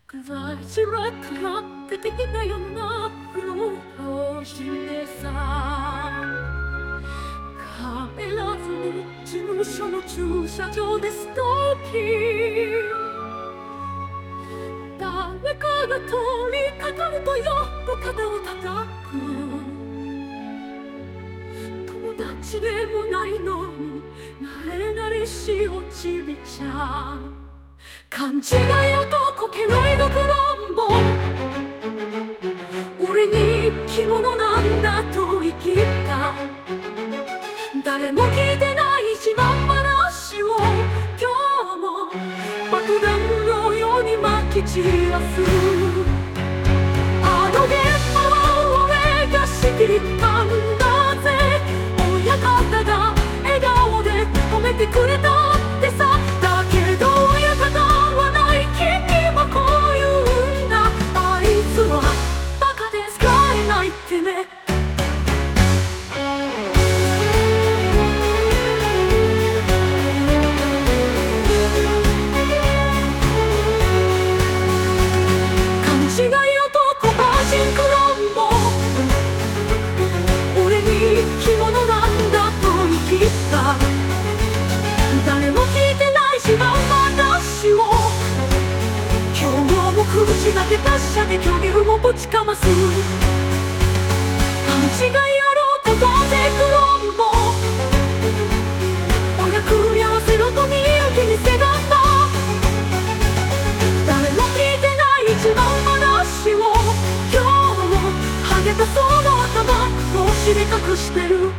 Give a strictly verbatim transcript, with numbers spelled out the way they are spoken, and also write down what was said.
그날 지락가 그때가 연락으로 오신내사 카메라를 지무셔노 주차장에 스토킹誰かが通りかかるとよと肩を叩く友達でもないのに慣れ慣れしいおちびちゃん勘違い男気のいどくろんぼ俺に着物なんだと言い切った誰も聞いてない自慢話を今日も爆弾のようにまき散らすあの現場は俺が仕切ったんだぜ親方が笑顔で褒めてくれたってさだけど親方はない君もこう言うんだあいつはバカで使えないってね誰も聞いてない自慢話を今日も口だけ達者で虚言をぶちかます勘違い野郎とどうせクロンボ親組み合わせろと身受けにせがった誰も聞いてない自慢話を今日もハゲたその頭帽子で隠してる